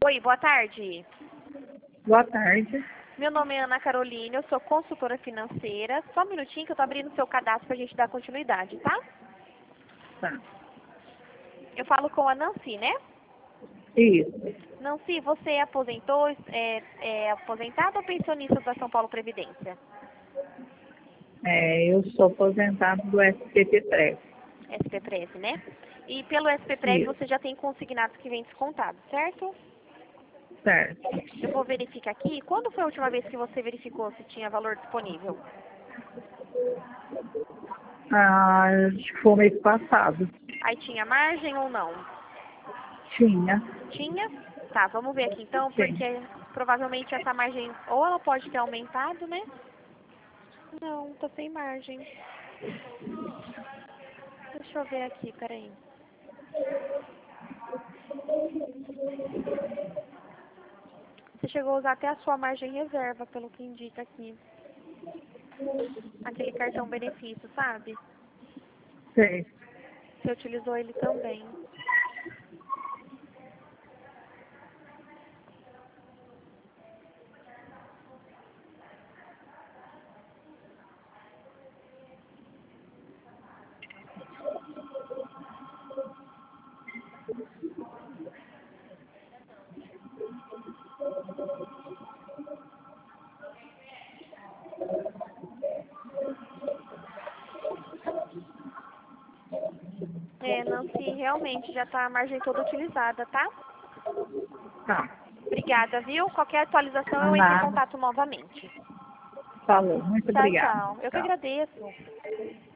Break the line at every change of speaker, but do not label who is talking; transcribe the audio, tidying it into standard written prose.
Oi, boa tarde.
Boa tarde.
Meu nome é Ana Carolina, eu sou consultora financeira. Só um minutinho que eu tô abrindo o seu cadastro pra gente dar continuidade, tá?
Tá.
Eu falo com a Nancy, né?
Isso.
Nancy, você aposentou, é aposentada ou pensionista da São Paulo Previdência?
Eu sou aposentado do SPP-Prev.
SP13, né? E pelo SP13
Isso.
você já tem consignados que vem descontado, certo?
Certo.
Eu vou verificar aqui. Quando foi a última vez que você verificou se tinha valor disponível?
Acho que foi o mês passado.
Aí tinha margem ou não?
Tinha.
Tinha? Tá, vamos ver aqui então,
Sim.
porque provavelmente essa margem ou ela pode ter aumentado, né? Não, tá sem margem. Deixa eu ver aqui, peraí. Você chegou a usar até a sua margem reserva, pelo que indica aqui. Aquele cartão benefício, sabe?
Sei.
Você utilizou ele também. Nancy, realmente já tá a margem toda utilizada, tá?
Tá.
Obrigada, viu? Qualquer atualização eu entro em
Nada.
contato novamente.
Falou. Muito
Tchau,
obrigada.
tchau. Eu que
Tchau.
agradeço.